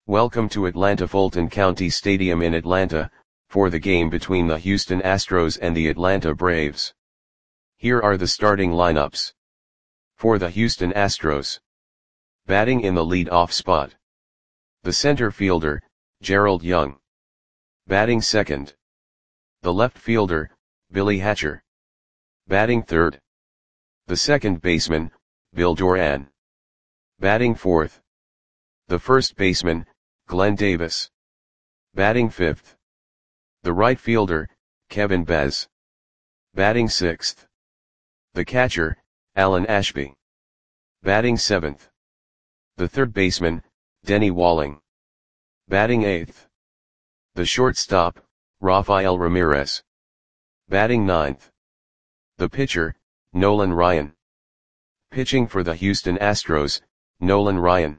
Welcome to Atlanta Fulton County Stadium in Atlanta, for the game between the Houston Astros and the Atlanta Braves. Here are the starting lineups. For the Houston Astros. Batting in the lead-off spot. The center fielder, Gerald Young. Batting second. The left fielder, Billy Hatcher. Batting third. The second baseman, Bill Doran. Batting fourth. The first baseman, Glenn Davis. Batting fifth. The right fielder, Kevin Bez. Batting sixth. The catcher, Alan Ashby. Batting seventh. The third baseman, Denny Walling. Batting eighth. The shortstop, Rafael Ramirez. Batting ninth. The pitcher, Nolan Ryan. Pitching for the Houston Astros, Nolan Ryan.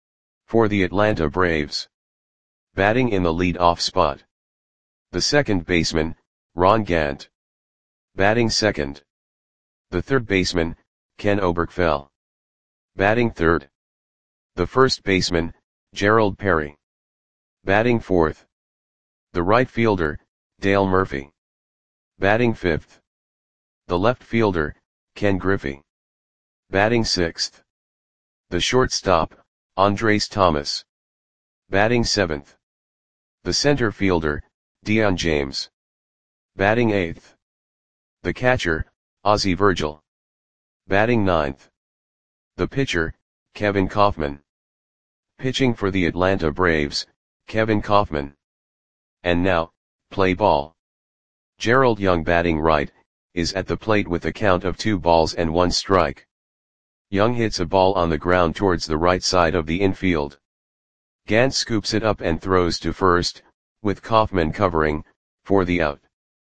For the Atlanta Braves. Batting in the lead-off spot. The second baseman, Ron Gant. Batting second. The third baseman, Ken Oberkfell. Batting third. The first baseman, Gerald Perry. Batting fourth. The right fielder, Dale Murphy. Batting fifth. The left fielder, Ken Griffey. Batting sixth. The shortstop, Andres Thomas. Batting seventh. The center fielder, Dion James. Batting eighth. The catcher, Ozzie Virgil. Batting ninth. The pitcher, Kevin Kauffman. Pitching for the Atlanta Braves, Kevin Kauffman. And now, play ball. Gerald Young batting right, is at the plate with a count of 2 balls and 1 strike. Young hits a ball on the ground towards the right side of the infield. Gant scoops it up and throws to first, with Kauffman covering, for the out.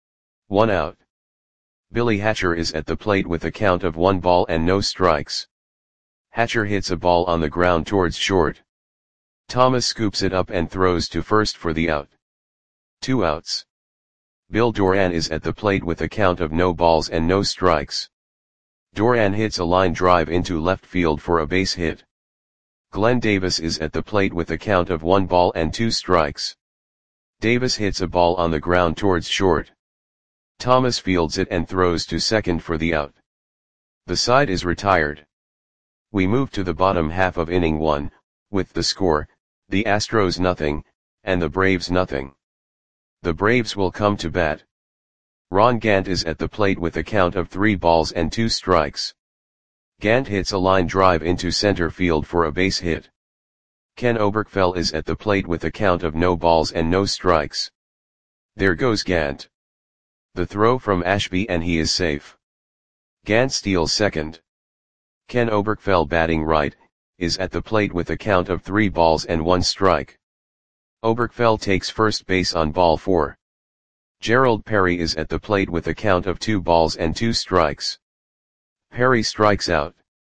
1 out. Billy Hatcher is at the plate with a count of 1 ball and no strikes. Hatcher hits a ball on the ground towards short. Thomas scoops it up and throws to first for the out. 2 outs. Bill Doran is at the plate with a count of no balls and no strikes. Doran hits a line drive into left field for a base hit. Glenn Davis is at the plate with a count of 1 ball and 2 strikes. Davis hits a ball on the ground towards short. Thomas fields it and throws to second for the out. The side is retired. We move to the bottom half of inning 1, with the score, the Astros nothing, and the Braves nothing. The Braves will come to bat. Ron Gant is at the plate with a count of 3 balls and 2 strikes. Gant hits a line drive into center field for a base hit. Ken Oberkfell is at the plate with a count of no balls and no strikes. There goes Gant. The throw from Ashby and he is safe. Gant steals second. Ken Oberkfell batting right, is at the plate with a count of 3 balls and 1 strike. Oberkfell takes first base on ball 4. Gerald Perry is at the plate with a count of 2 balls and 2 strikes. Perry strikes out.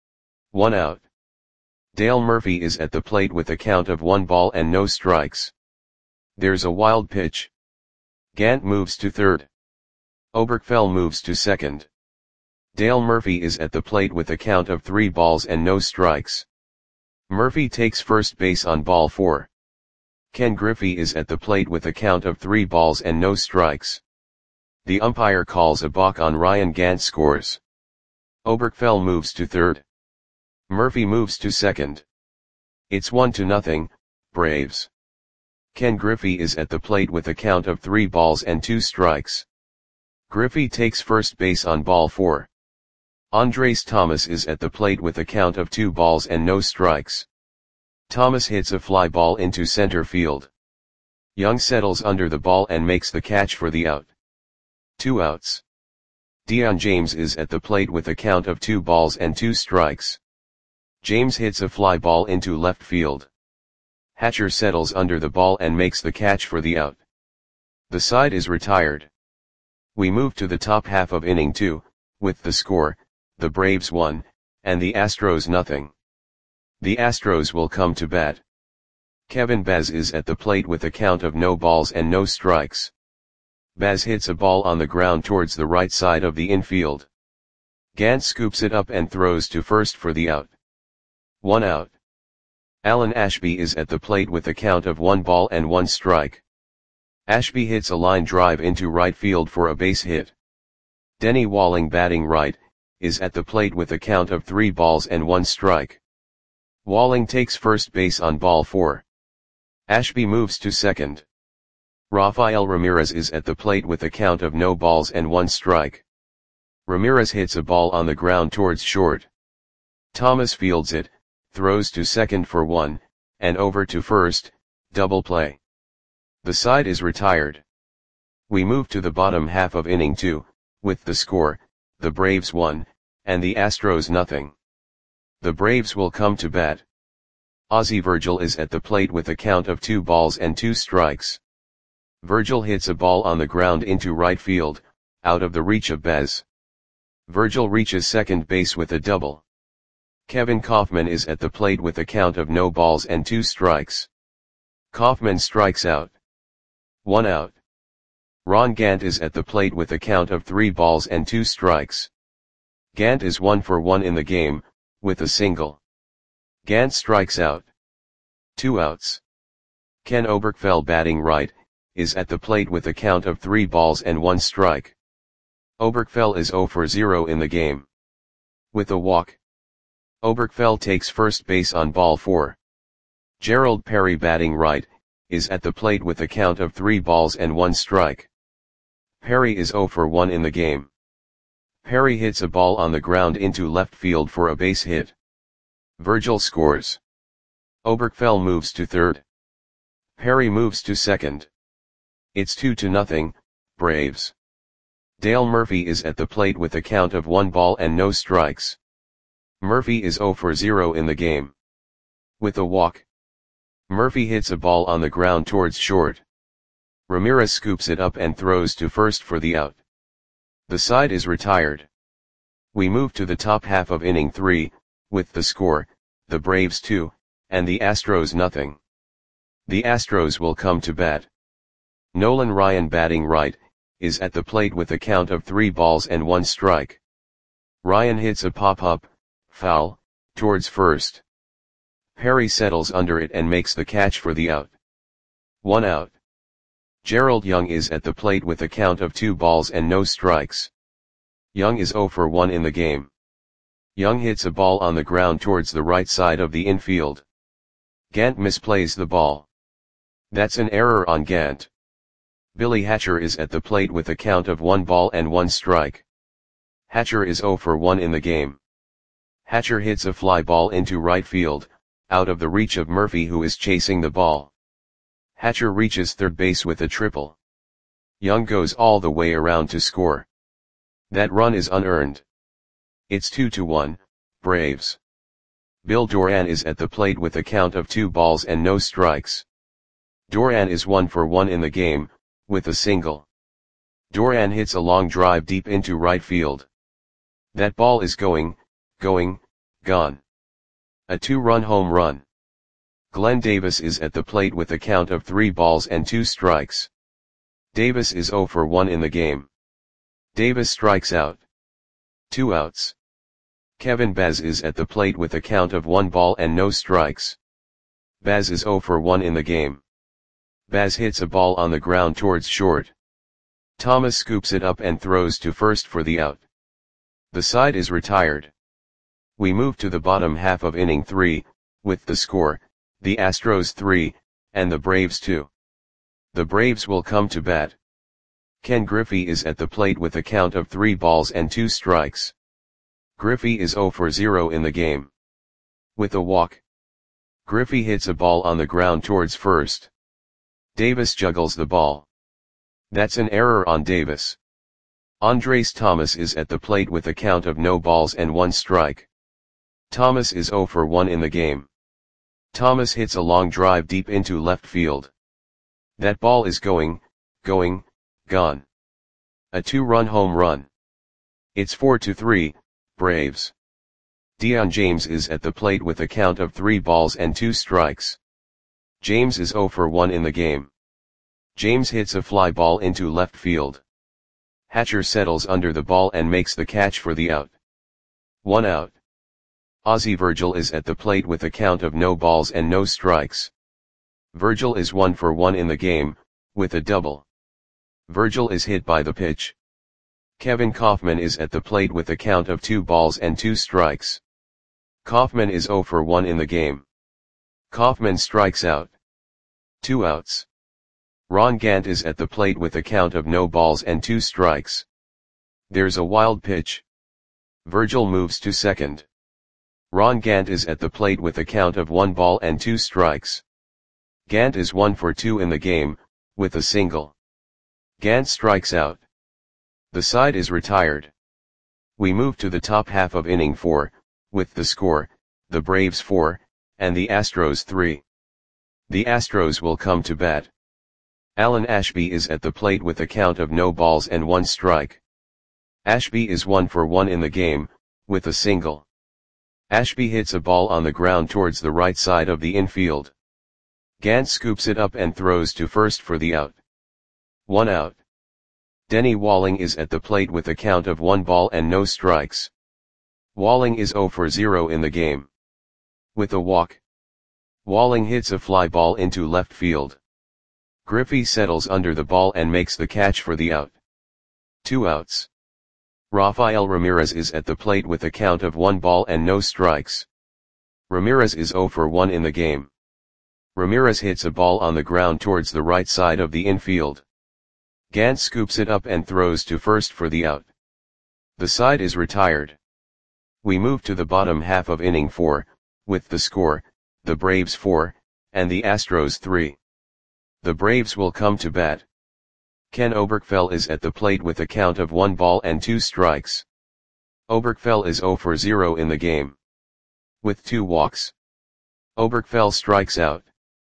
1 out. Dale Murphy is at the plate with a count of 1 ball and no strikes. There's a wild pitch. Gant moves to third. Oberkfell moves to second. Dale Murphy is at the plate with a count of 3 balls and no strikes. Murphy takes first base on ball 4. Ken Griffey is at the plate with a count of 3 balls and no strikes. The umpire calls a balk on Ryan. Gant scores. Oberkfell moves to third. Murphy moves to second. It's 1-0, Braves. Ken Griffey is at the plate with a count of 3 balls and 2 strikes. Griffey takes first base on ball 4. Andres Thomas is at the plate with a count of 2 balls and no strikes. Thomas hits a fly ball into center field. Young settles under the ball and makes the catch for the out. 2 outs. Dion James is at the plate with a count of 2 balls and 2 strikes. James hits a fly ball into left field. Hatcher settles under the ball and makes the catch for the out. The side is retired. We move to the top half of inning 2, with the score, the Braves 1, and the Astros nothing. The Astros will come to bat. Kevin Bez is at the plate with a count of no balls and no strikes. Bez hits a ball on the ground towards the right side of the infield. Gant scoops it up and throws to first for the out. 1 out. Alan Ashby is at the plate with a count of 1 ball and 1 strike. Ashby hits a line drive into right field for a base hit. Denny Walling, batting right, is at the plate with a count of 3 balls and 1 strike. Walling takes first base on ball 4. Ashby moves to second. Rafael Ramirez is at the plate with a count of no balls and 1 strike. Ramirez hits a ball on the ground towards short. Thomas fields it, throws to second for 1, and over to first, double play. The side is retired. We move to the bottom half of inning 2, with the score, the Braves 1, and the Astros nothing. The Braves will come to bat. Ozzie Virgil is at the plate with a count of 2 balls and 2 strikes. Virgil hits a ball on the ground into right field, out of the reach of Bez. Virgil reaches second base with a double. Kevin Kaufman is at the plate with a count of no balls and 2 strikes. Kaufman strikes out. 1 out. Ron Gant is at the plate with a count of 3 balls and 2 strikes. Gant is 1 for 1 in the game, with a single. Gant strikes out. 2 outs. Ken Oberkfell, batting right, is at the plate with a count of 3 balls and 1 strike. Oberkfell is 0 for 0 in the game. With a walk. Oberkfell takes first base on ball 4. Gerald Perry, batting right, is at the plate with a count of 3 balls and 1 strike. Perry is 0 for 1 in the game. Perry hits a ball on the ground into left field for a base hit. Virgil scores. Oberkfell moves to third. Perry moves to second. It's 2-0, Braves. Dale Murphy is at the plate with a count of 1 ball and no strikes. Murphy is 0 for 0 in the game. With a walk. Murphy hits a ball on the ground towards short. Ramirez scoops it up and throws to first for the out. The side is retired. We move to the top half of inning 3, with the score, the Braves 2, and the Astros nothing. The Astros will come to bat. Nolan Ryan, batting right, is at the plate with a count of 3 balls and 1 strike. Ryan hits a pop-up, foul, towards first. Perry settles under it and makes the catch for the out. 1 out. Gerald Young is at the plate with a count of 2 balls and no strikes. Young is 0 for 1 in the game. Young hits a ball on the ground towards the right side of the infield. Gant misplays the ball. That's an error on Gant. Billy Hatcher is at the plate with a count of 1 ball and 1 strike. Hatcher is 0 for 1 in the game. Hatcher hits a fly ball into right field, out of the reach of Murphy, who is chasing the ball. Hatcher reaches third base with a triple. Young goes all the way around to score. That run is unearned. It's 2-1, Braves. Bill Doran is at the plate with a count of 2 balls and no strikes. Doran is 1 for 1 in the game, with a single. Doran hits a long drive deep into right field. That ball is gone. A 2-run home run. Glenn Davis is at the plate with a count of 3 balls and 2 strikes. Davis is 0 for 1 in the game. Davis strikes out. 2 outs. Kevin Baz is at the plate with a count of 1 ball and no strikes. Baz is 0 for 1 in the game. Baz hits a ball on the ground towards short. Thomas scoops it up and throws to first for the out. The side is retired. We move to the bottom half of inning 3, with the score, the Astros 3, and the Braves 2. The Braves will come to bat. Ken Griffey is at the plate with a count of 3 balls and 2 strikes. Griffey is 0 for 0 in the game. With a walk. Griffey hits a ball on the ground towards first. Davis juggles the ball. That's an error on Davis. Andres Thomas is at the plate with a count of no balls and 1 strike. Thomas is 0 for 1 in the game. Thomas hits a long drive deep into left field. That ball is gone. A 2-run home run. It's 4-3, Braves. Deion James is at the plate with a count of 3 balls and 2 strikes. James is 0 for 1 in the game. James hits a fly ball into left field. Hatcher settles under the ball and makes the catch for the out. 1 out. Ozzie Virgil is at the plate with a count of no balls and no strikes. Virgil is 1 for 1 in the game, with a double. Virgil is hit by the pitch. Kevin Kaufman is at the plate with a count of 2 balls and 2 strikes. Kaufman is 0 for 1 in the game. Kaufman strikes out. 2 outs. Ron Gant is at the plate with a count of no balls and 2 strikes. There's a wild pitch. Virgil moves to second. Ron Gant is at the plate with a count of 1 ball and 2 strikes. Gant is 1 for 2 in the game, with a single. Gant strikes out. The side is retired. We move to the top half of inning 4, with the score, the Braves 4, and the Astros 3. The Astros will come to bat. Alan Ashby is at the plate with a count of no balls and 1 strike. Ashby is 1 for 1 in the game, with a single. Ashby hits a ball on the ground towards the right side of the infield. Gant scoops it up and throws to first for the out. 1 out. Denny Walling is at the plate with a count of 1 ball and no strikes. Walling is 0 for 0 in the game. With a walk. Walling hits a fly ball into left field. Griffey settles under the ball and makes the catch for the out. 2 outs. Rafael Ramirez is at the plate with a count of 1 ball and no strikes. Ramirez is 0 for 1 in the game. Ramirez hits a ball on the ground towards the right side of the infield. Gant scoops it up and throws to first for the out. The side is retired. We move to the bottom half of inning 4, with the score, the Braves 4, and the Astros 3. The Braves will come to bat. Ken Oberkfell is at the plate with a count of 1 ball and 2 strikes. Oberkfell is 0 for 0 in the game. With 2 walks. Oberkfell strikes out.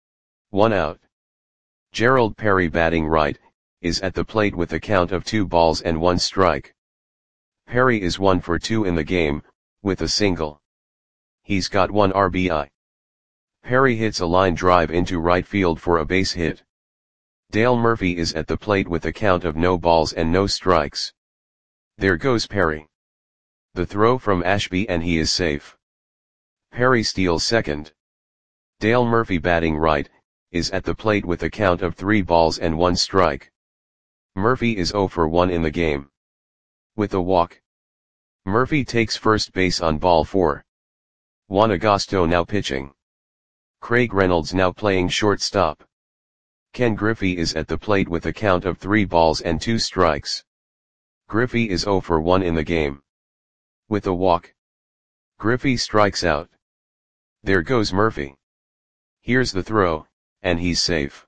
1 out. Gerald Perry, batting right, is at the plate with a count of 2 balls and 1 strike. Perry is 1 for 2 in the game, with a single. He's got 1 RBI. Perry hits a line drive into right field for a base hit. Dale Murphy is at the plate with a count of no balls and no strikes. There goes Perry. The throw from Ashby and he is safe. Perry steals second. Dale Murphy, batting right, is at the plate with a count of 3 balls and 1 strike. Murphy is 0 for 1 in the game. With a walk. Murphy takes first base on ball 4. Juan Agosto now pitching. Craig Reynolds now playing shortstop. Ken Griffey is at the plate with a count of 3 balls and 2 strikes. Griffey is 0 for 1 in the game. With a walk. Griffey strikes out. There goes Murphy. Here's the throw, and he's safe.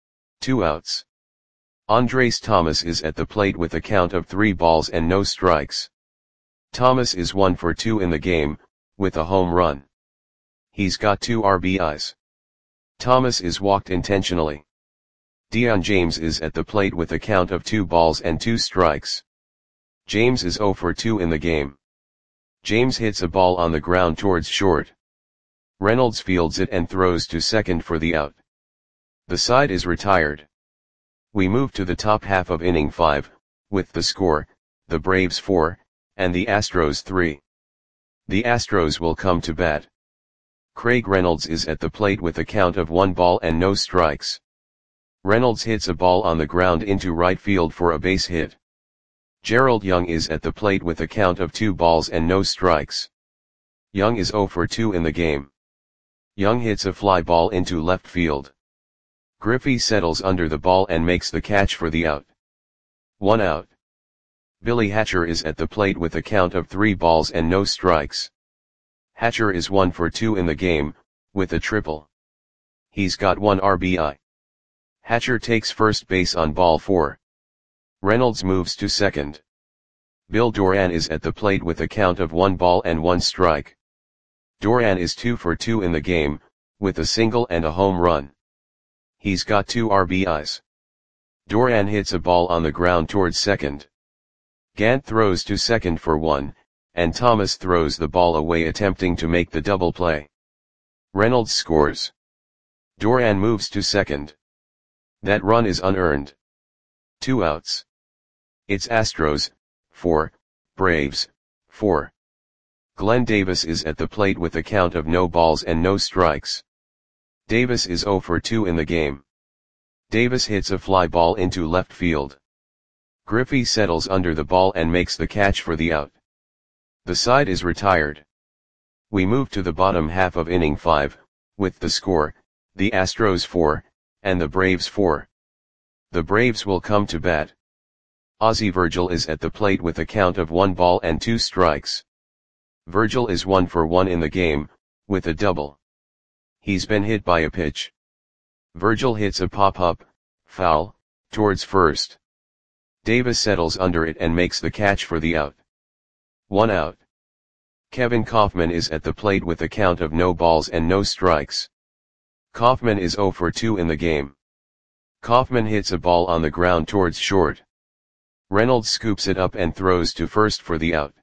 2 outs. Andres Thomas is at the plate with a count of 3 balls and no strikes. Thomas is 1 for 2 in the game, with a home run. He's got 2 RBIs. Thomas is walked intentionally. Dion James is at the plate with a count of 2 balls and 2 strikes. James is 0 for 2 in the game. James hits a ball on the ground towards short. Reynolds fields it and throws to second for the out. The side is retired. We move to the top half of inning 5, with the score, the Braves 4, and the Astros 3. The Astros will come to bat. Craig Reynolds is at the plate with a count of 1 ball and no strikes. Reynolds hits a ball on the ground into right field for a base hit. Gerald Young is at the plate with a count of 2 balls and no strikes. Young is 0 for 2 in the game. Young hits a fly ball into left field. Griffey settles under the ball and makes the catch for the out. 1 out. Billy Hatcher is at the plate with a count of 3 balls and no strikes. Hatcher is 1 for 2 in the game, with a triple. He's got 1 RBI. Hatcher takes first base on ball 4. Reynolds moves to second. Bill Doran is at the plate with a count of 1 ball and 1 strike. Doran is 2 for 2 in the game, with a single and a home run. He's got 2 RBIs. Doran hits a ball on the ground towards second. Gant throws to second for 1, and Thomas throws the ball away attempting to make the double play. Reynolds scores. Doran moves to second. That run is unearned. 2 outs. It's Astros 4, Braves 4. Glenn Davis is at the plate with a count of no balls and no strikes. Davis is 0 for 2 in the game. Davis hits a fly ball into left field. Griffey settles under the ball and makes the catch for the out. The side is retired. We move to the bottom half of inning 5, with the score, the Astros 4, and the Braves 4. The Braves will come to bat. Ozzie Virgil is at the plate with a count of 1 ball and 2 strikes. Virgil is 1 for 1 in the game, with a double. He's been hit by a pitch. Virgil hits a pop-up, foul, towards first. Davis settles under it and makes the catch for the out. 1 out. Kevin Kauffman is at the plate with a count of no balls and no strikes. Kauffman is 0 for 2 in the game. Kauffman hits a ball on the ground towards short. Reynolds scoops it up and throws to first for the out.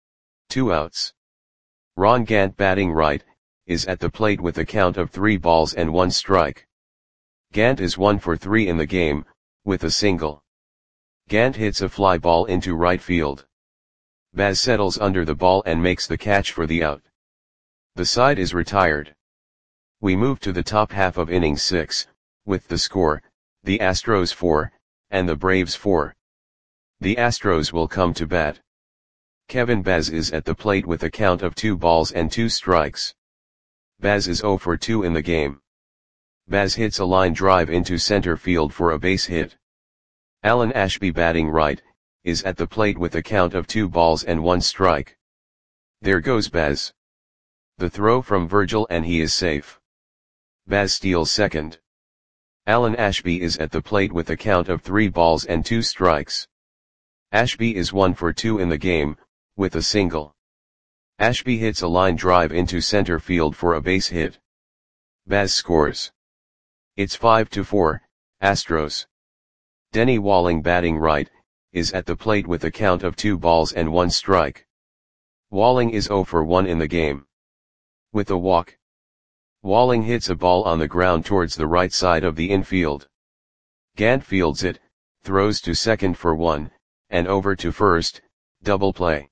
2 outs. Ron Gant, batting right, is at the plate with a count of 3 balls and 1 strike. Gant is 1 for 3 in the game, with a single. Gant hits a fly ball into right field. Baz settles under the ball and makes the catch for the out. The side is retired. We move to the top half of inning 6, with the score, the Astros 4, and the Braves 4. The Astros will come to bat. Kevin Baz is at the plate with a count of 2 balls and 2 strikes. Baz is 0 for 2 in the game. Baz hits a line drive into center field for a base hit. Alan Ashby, batting right, is at the plate with a count of 2 balls and 1 strike. There goes Baz. The throw from Virgil and he is safe. Baz steals second. Alan Ashby is at the plate with a count of 3 balls and 2 strikes. Ashby is 1 for 2 in the game, with a single. Ashby hits a line drive into center field for a base hit. Baz scores. It's 5-4, Astros. Denny Walling, batting right, is at the plate with a count of 2 balls and 1 strike. Walling is 0 for 1 in the game. With a walk. Walling hits a ball on the ground towards the right side of the infield. Gant fields it, throws to second for 1, and over to first, double play.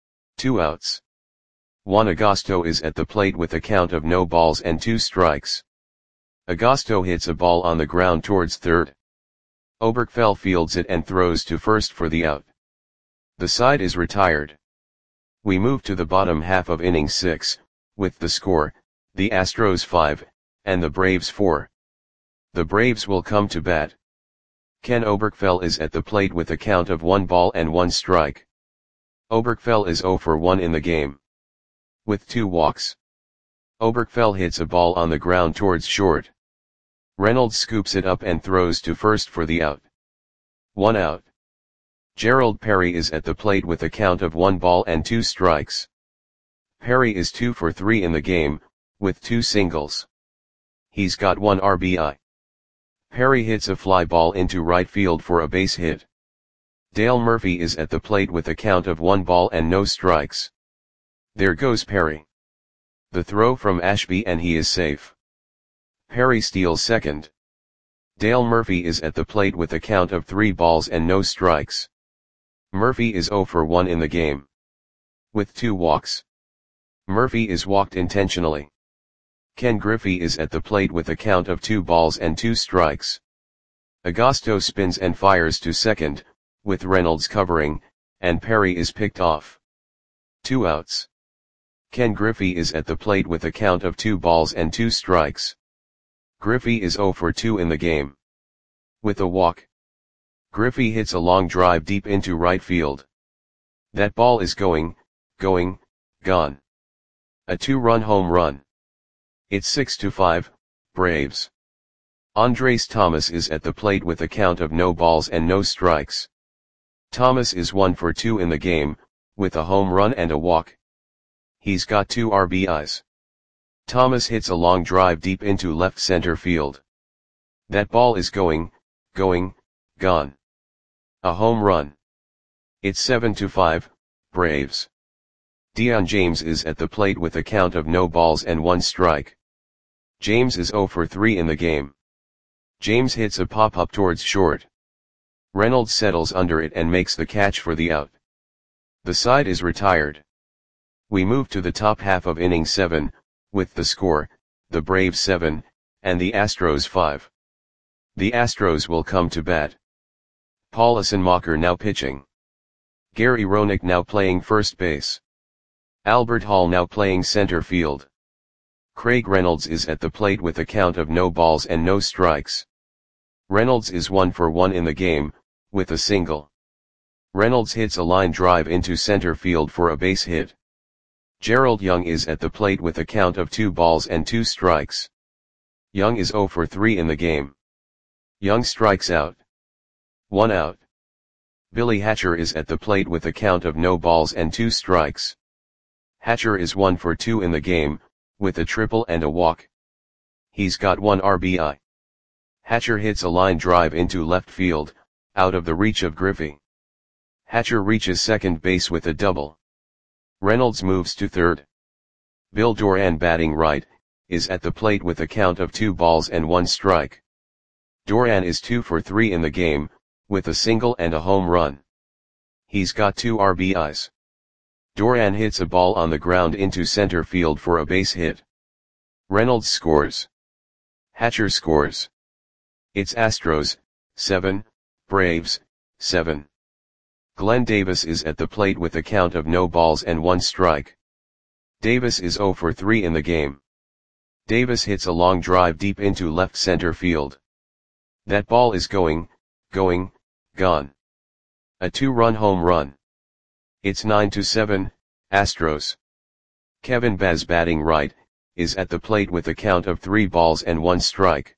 2 outs. Juan Agosto is at the plate with a count of no balls and 2 strikes. Agosto hits a ball on the ground towards third. Oberkfell fields it and throws to first for the out. The side is retired. We move to the bottom half of inning 6, with the score, the Astros 5, and the Braves 4. The Braves will come to bat. Ken Oberkfell is at the plate with a count of 1 ball and 1 strike. Oberkfell is 0 for 1 in the game. With 2 walks. Oberkfell hits a ball on the ground towards short. Reynolds scoops it up and throws to first for the out. 1 out. Gerald Perry is at the plate with a count of 1 ball and 2 strikes. Perry is 2 for 3 in the game, with 2 singles. He's got 1 RBI. Perry hits a fly ball into right field for a base hit. Dale Murphy is at the plate with a count of 1 ball and no strikes. There goes Perry. The throw from Ashby and he is safe. Perry steals second. Dale Murphy is at the plate with a count of 3 balls and no strikes. Murphy is 0 for 1 in the game. With 2 walks. Murphy is walked intentionally. Ken Griffey is at the plate with a count of 2 balls and 2 strikes. Agosto spins and fires to second, with Reynolds covering, and Perry is picked off. 2 outs. Ken Griffey is at the plate with a count of 2 balls and 2 strikes. Griffey is 0 for 2 in the game. With a walk. Griffey hits a long drive deep into right field. That ball is going, gone. A 2-run home run. It's 6-5, Braves. Andres Thomas is at the plate with a count of no balls and no strikes. Thomas is 1 for 2 in the game, with a home run and a walk. He's got 2 RBIs. Thomas hits a long drive deep into left center field. That ball is going, gone. A home run. It's 7-5, Braves. Dion James is at the plate with a count of no balls and 1 strike. James is 0 for 3 in the game. James hits a pop-up towards short. Reynolds settles under it and makes the catch for the out. The side is retired. We move to the top half of inning 7, with the score, the Braves 7, and the Astros 5. The Astros will come to bat. Paul Assenmacher now pitching. Gary Roenick now playing first base. Albert Hall now playing center field. Craig Reynolds is at the plate with a count of no balls and no strikes. Reynolds is 1 for 1 in the game, with a single. Reynolds hits a line drive into center field for a base hit. Gerald Young is at the plate with a count of 2 balls and 2 strikes. Young is 0 for 3 in the game. Young strikes out. 1 out. Billy Hatcher is at the plate with a count of no balls and 2 strikes. Hatcher is 1 for 2 in the game, with a triple and a walk. He's got 1 RBI. Hatcher hits a line drive into left field, out of the reach of Griffey. Hatcher reaches second base with a double. Reynolds moves to third. Bill Doran, batting right, is at the plate with a count of 2 balls and 1 strike. Doran is 2 for 3 in the game, with a single and a home run. He's got 2 RBIs. Doran hits a ball on the ground into center field for a base hit. Reynolds scores. Hatcher scores. It's Astros, 7, Braves, 7. Glenn Davis is at the plate with a count of no balls and 1 strike. Davis is 0 for 3 in the game. Davis hits a long drive deep into left center field. That ball is gone. A 2-run home run. It's 9-7, Astros. Kevin Baz, batting right, is at the plate with a count of 3 balls and 1 strike.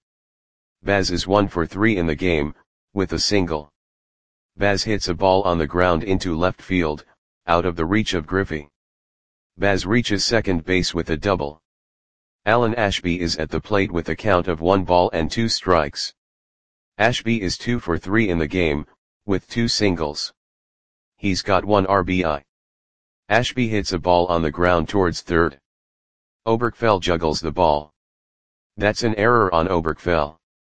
Baz is 1 for 3 in the game, with a single. Baz hits a ball on the ground into left field, out of the reach of Griffey. Baz reaches second base with a double. Alan Ashby is at the plate with a count of 1 ball and 2 strikes. Ashby is 2 for 3 in the game, with 2 singles. He's got 1 RBI. Ashby hits a ball on the ground towards third. Oberkfell juggles the ball. That's an error on Oberkfell.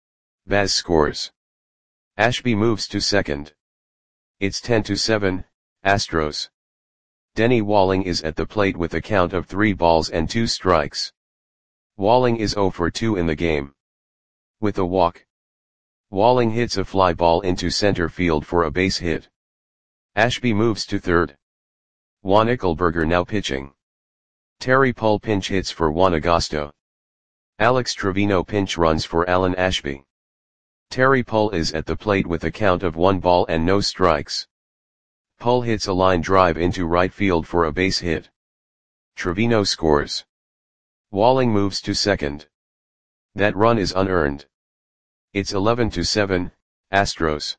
Baz scores. Ashby moves to second. It's 10-7, Astros. Denny Walling is at the plate with a count of 3 balls and 2 strikes. Walling is 0 for 2 in the game. With a walk. Walling hits a fly ball into center field for a base hit. Ashby moves to third. Juan Ickelberger now pitching. Terry Pull pinch hits for Juan Agosto. Alex Trevino pinch runs for Alan Ashby. Terry Pull is at the plate with a count of 1 ball and no strikes. Pull hits a line drive into right field for a base hit. Trevino scores. Walling moves to second. That run is unearned. It's 11-7, Astros.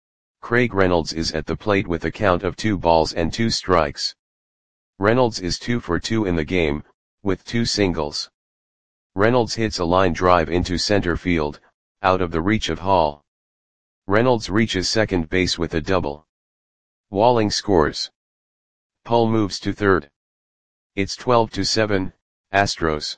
Craig Reynolds is at the plate with a count of 2 balls and 2 strikes. Reynolds is 2 for 2 in the game, with 2 singles. Reynolds hits a line drive into center field, out of the reach of Hall. Reynolds reaches second base with a double. Walling scores. Pull moves to third. It's 12-7, Astros.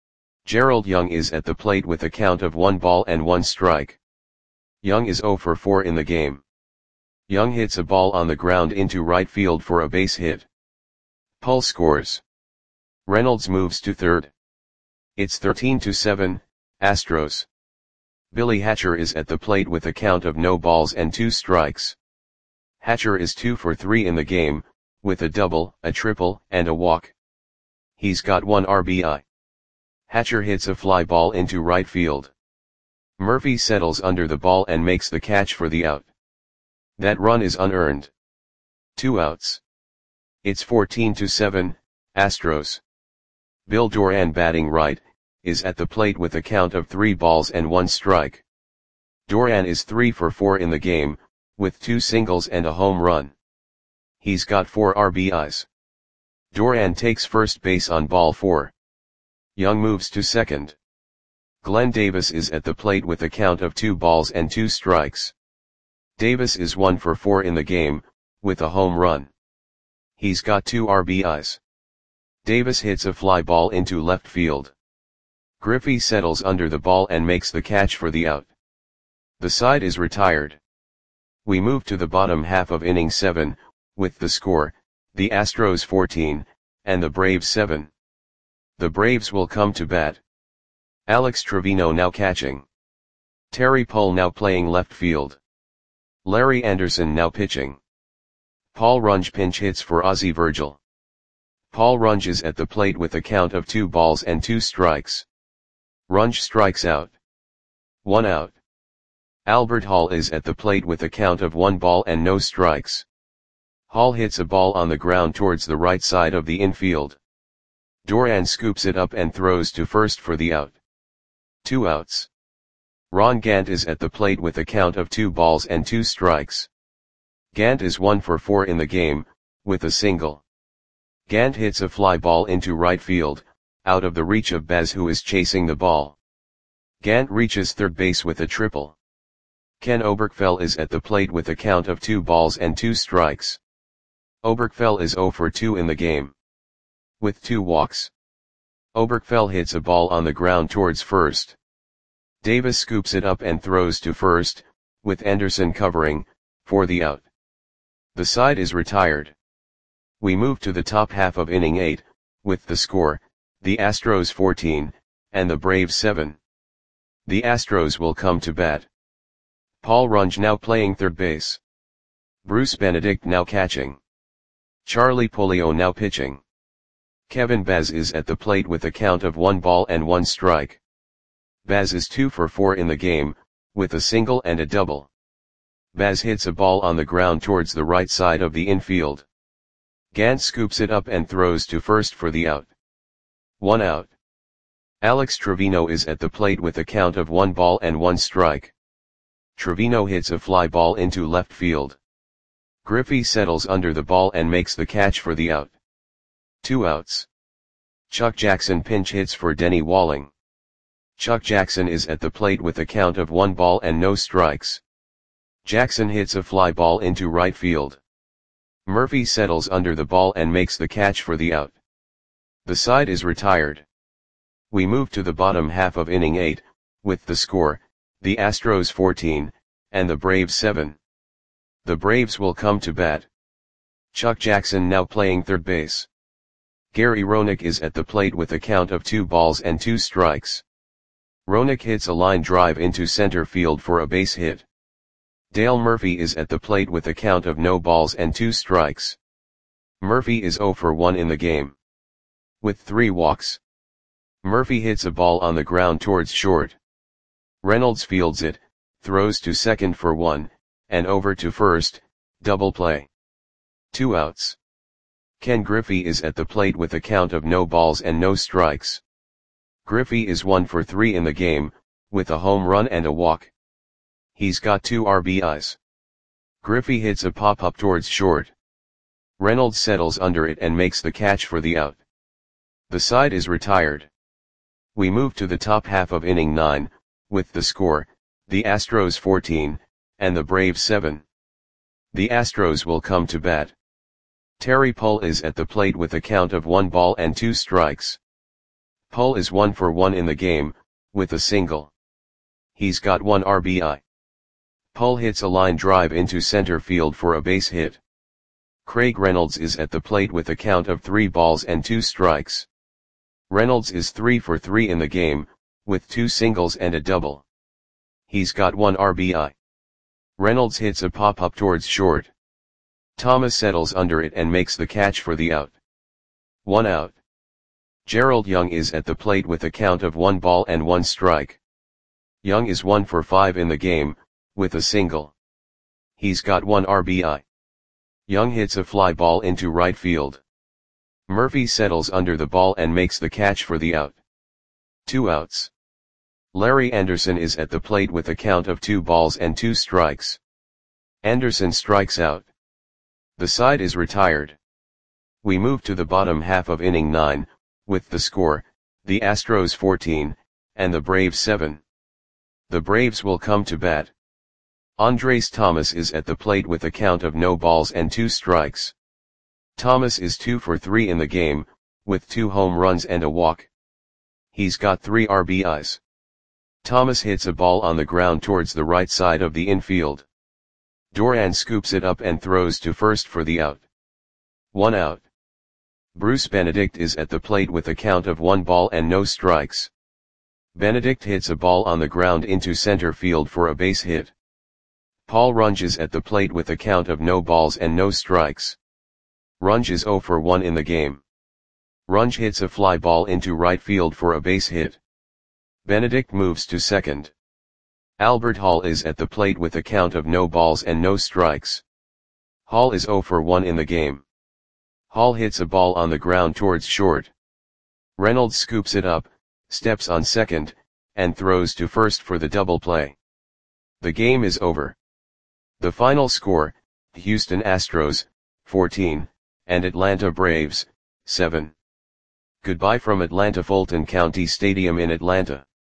Gerald Young is at the plate with a count of 1 ball and 1 strike. Young is 0 for 4 in the game. Young hits a ball on the ground into right field for a base hit. Pull scores. Reynolds moves to third. It's 13-7, Astros. Billy Hatcher is at the plate with a count of no balls and 2 strikes. Hatcher is 2 for 3 in the game, with a double, a triple, and a walk. He's got 1 RBI. Hatcher hits a fly ball into right field. Murphy settles under the ball and makes the catch for the out. That run is unearned. 2 outs. It's 14-7, Astros. Bill Doran, batting right, is at the plate with a count of 3 balls and 1 strike. Doran is 3 for 4 in the game, with 2 singles and a home run. He's got 4 RBIs. Doran takes first base on ball 4. Young moves to second. Glenn Davis is at the plate with a count of 2 balls and 2 strikes. Davis is 1 for 4 in the game, with a home run. He's got 2 RBIs. Davis hits a fly ball into left field. Griffey settles under the ball and makes the catch for the out. The side is retired. We move to the bottom half of inning 7, with the score, the Astros 14, and the Braves 7. The Braves will come to bat. Alex Trevino now catching. Terry Pull now playing left field. Larry Anderson now pitching. Paul Runge pinch hits for Ozzie Virgil. Paul Runge is at the plate with a count of 2 balls and 2 strikes. Runge strikes out. 1 out. Albert Hall is at the plate with a count of 1 ball and no strikes. Hall hits a ball on the ground towards the right side of the infield. Doran scoops it up and throws to first for the out. 2 outs. Ron Gant is at the plate with a count of 2 balls and 2 strikes. Gant is 1 for 4 in the game, with a single. Gant hits a fly ball into right field, out of the reach of Baz, who is chasing the ball. Gant reaches third base with a triple. Ken Oberkfell is at the plate with a count of 2 balls and 2 strikes. Oberkfell is 0 for 2 in the game, with 2 walks. Oberkfell hits a ball on the ground towards first. Davis scoops it up and throws to first, with Anderson covering, for the out. The side is retired. We move to the top half of inning 8, with the score, the Astros 14, and the Braves 7. The Astros will come to bat. Paul Runge now playing third base. Bruce Benedict now catching. Charlie Polio now pitching. Kevin Baz is at the plate with a count of 1 ball and 1 strike. Baz is 2 for 4 in the game, with a single and a double. Baz hits a ball on the ground towards the right side of the infield. Gant scoops it up and throws to first for the out. 1 out. Alex Trevino is at the plate with a count of 1 ball and 1 strike. Trevino hits a fly ball into left field. Griffey settles under the ball and makes the catch for the out. 2 outs. Chuck Jackson pinch hits for Denny Walling. Chuck Jackson is at the plate with a count of 1 ball and no strikes. Jackson hits a fly ball into right field. Murphy settles under the ball and makes the catch for the out. The side is retired. We move to the bottom half of inning 8, with the score, the Astros 14, and the Braves 7. The Braves will come to bat. Chuck Jackson now playing third base. Gary Roenick is at the plate with a count of 2 balls and 2 strikes. Roenick hits a line drive into center field for a base hit. Dale Murphy is at the plate with a count of no balls and 2 strikes. Murphy is 0 for 1 in the game, with 3 walks. Murphy hits a ball on the ground towards short. Reynolds fields it, throws to second for 1, and over to first, double play. 2 outs. Ken Griffey is at the plate with a count of no balls and no strikes. Griffey is 1 for 3 in the game, with a home run and a walk. He's got 2 RBIs. Griffey hits a pop-up towards short. Reynolds settles under it and makes the catch for the out. The side is retired. We move to the top half of inning 9, with the score, the Astros 14, and the Braves 7. The Astros will come to bat. Terry Pull is at the plate with a count of 1 ball and 2 strikes. Pull is 1 for 1 in the game, with a single. He's got 1 RBI. Pull hits a line drive into center field for a base hit. Craig Reynolds is at the plate with a count of 3 balls and 2 strikes. Reynolds is 3 for 3 in the game, with 2 singles and a double. He's got 1 RBI. Reynolds hits a pop-up towards short. Thomas settles under it and makes the catch for the out. 1 out. Gerald Young is at the plate with a count of 1 ball and 1 strike. Young is 1 for 5 in the game, with a single. He's got 1 RBI. Young hits a fly ball into right field. Murphy settles under the ball and makes the catch for the out. 2 outs. Larry Anderson is at the plate with a count of 2 balls and 2 strikes. Anderson strikes out. The side is retired. We move to the bottom half of inning 9, with the score, the Astros 14, and the Braves 7. The Braves will come to bat. Andres Thomas is at the plate with a count of no balls and 2 strikes. Thomas is 2 for 3 in the game, with 2 home runs and a walk. He's got 3 RBIs. Thomas hits a ball on the ground towards the right side of the infield. Doran scoops it up and throws to first for the out. 1 out. Bruce Benedict is at the plate with a count of 1 ball and no strikes. Benedict hits a ball on the ground into center field for a base hit. Paul Runge is at the plate with a count of no balls and no strikes. Runge is 0 for 1 in the game. Runge hits a fly ball into right field for a base hit. Benedict moves to second. Albert Hall is at the plate with a count of no balls and no strikes. Hall is 0 for 1 in the game. Hall hits a ball on the ground towards short. Reynolds scoops it up, steps on second, and throws to first for the double play. The game is over. The final score, Houston Astros, 14, and Atlanta Braves, 7. Goodbye from Atlanta Fulton County Stadium in Atlanta.